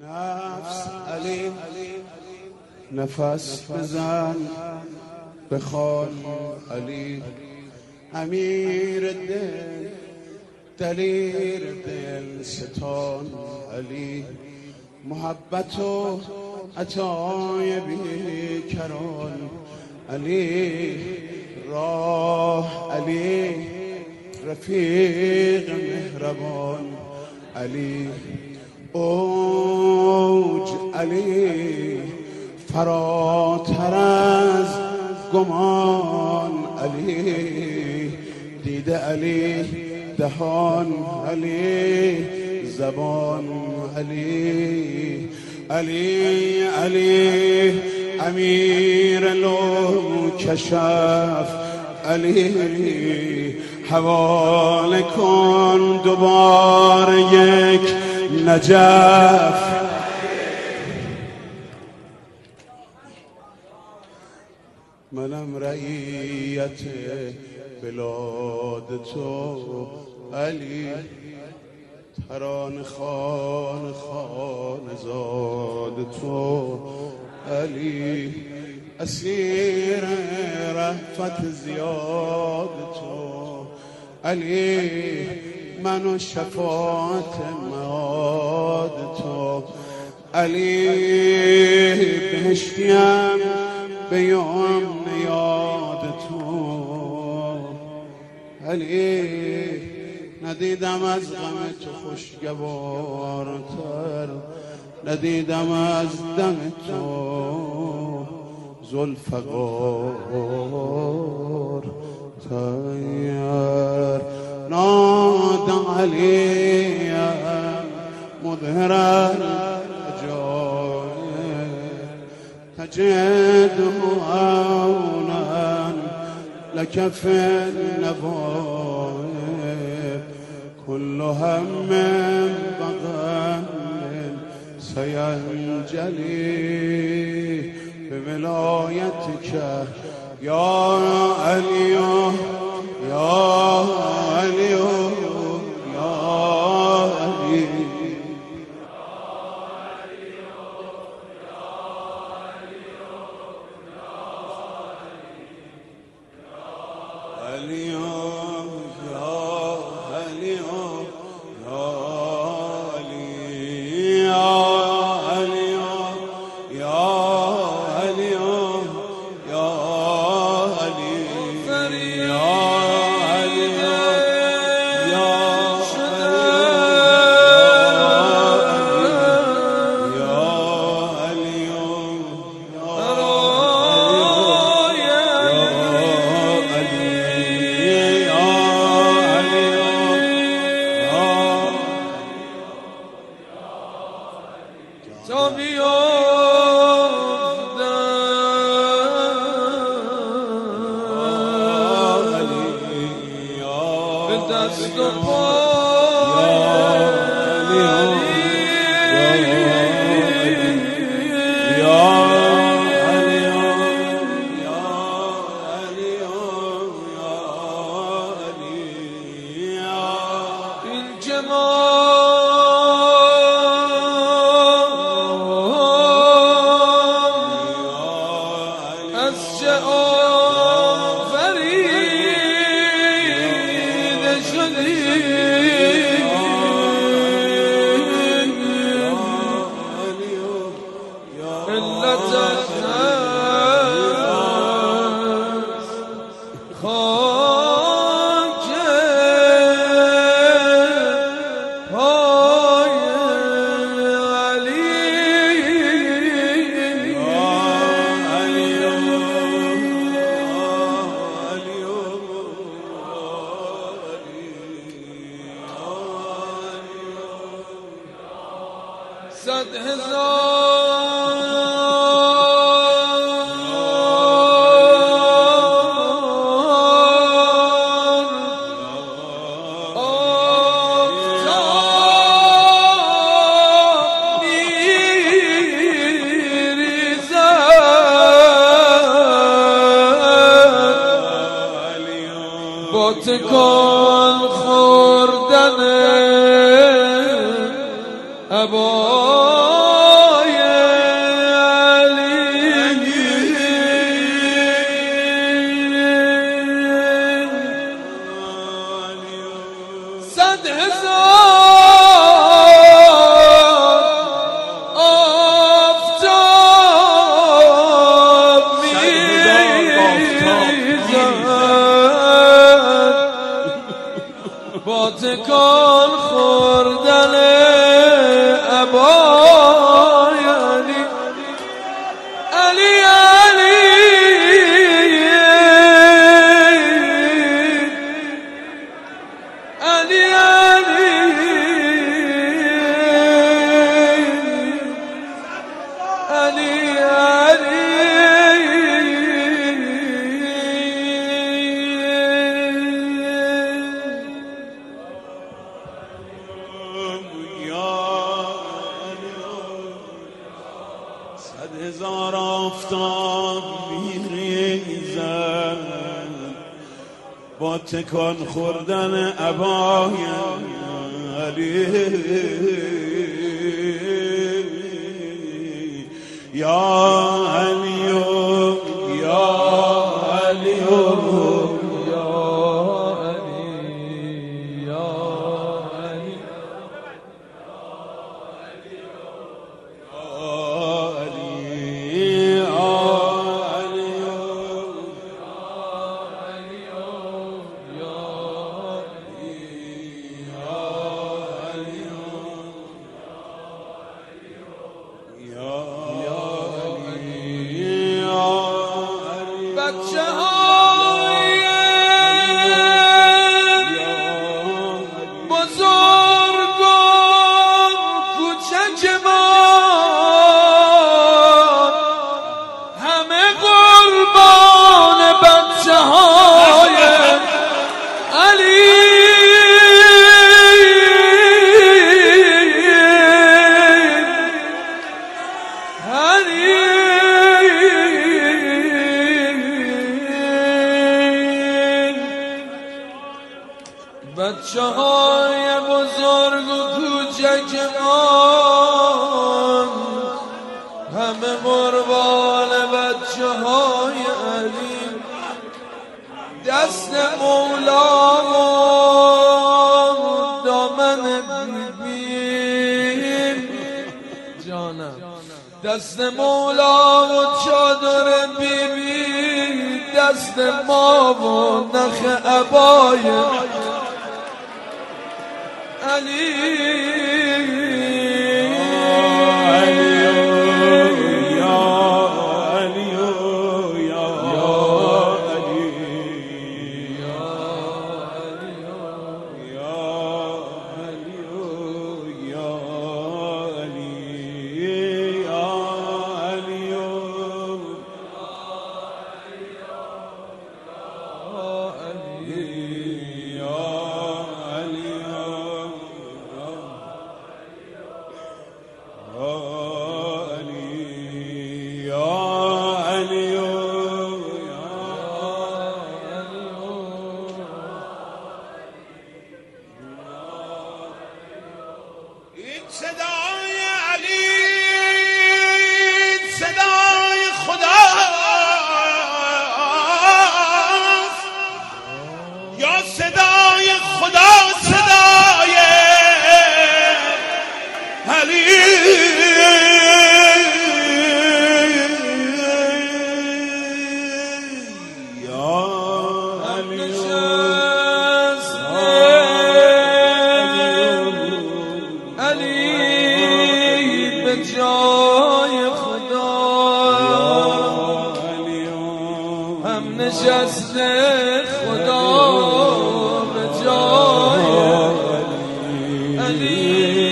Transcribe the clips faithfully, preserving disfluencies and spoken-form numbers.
نفس علی نفس بزن بخوان علی امیر دل دلیر دل ستان علی محبت و عطای بیکران علی راه علی رفیق مهربان علی اوج علی فراتر از گمان علی دیده علی دهان علی زبان علی علی علی امیر لو کشف علی حواله کن دوباره یک نجف منم رعیت بلاد تو علی تران خان خان زاد تو علی اسیر رحمت زیاد تو علی من و شفاعت معاد تو علی بهشتیم به یمن یاد تو علی ندیدم از غم تو خوشگوارتر ندیدم از دم تو ذوالفقار تیر نادم علی مظهر العجائب تجده عونا لك في النوائب كل هم بغم سينجلي بولايتك يا علي يا علي يا علي صد هزار آفتاب می‌ریزد با تکان خوردن عبا صد هزار آفتاب میریزد با تکان خوردن عبای علی یا علی یا علی بچه های بزرگ و کوچکمان همه قربان بچه های علی دست مولا و دامن بیبی جانم دست مولا و چادر بیبی دست ما و نخ عبای علی صدای علی صدای خداست یا صدای خدا صدای علی یا علی جای خدا هم نشسته خدا به جای علی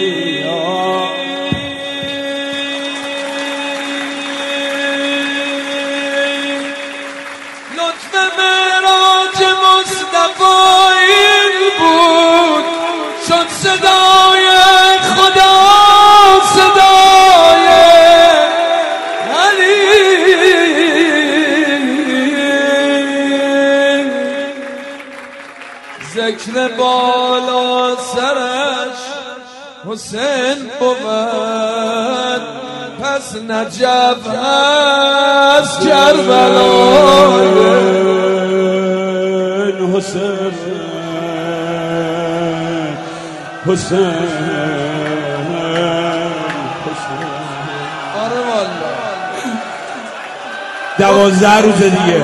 لطف معراج مصطفی بود شد صدای خدا صدای علی ذکر بالا سرش حسین بود پس نجف هست کربلای حسین حسین دوازده روز دیگه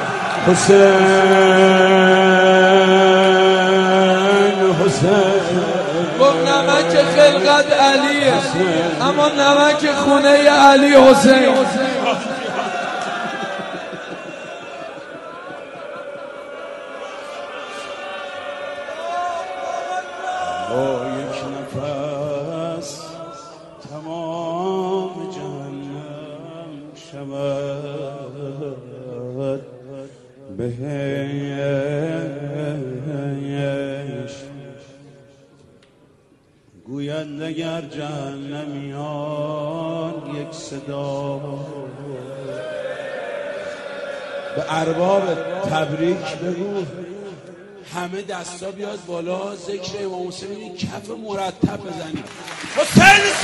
حسین حسین گفت نمک خلقت علیه اما نمک خونه علی حسین با یک نفس تمام جهنم شود بهش گویند اگر جهنمیان یک یک صدا به ارباب تبریک بگو همه دستا بیاد بالا ذکر امام حسین کف مرتب بزنیم. حسین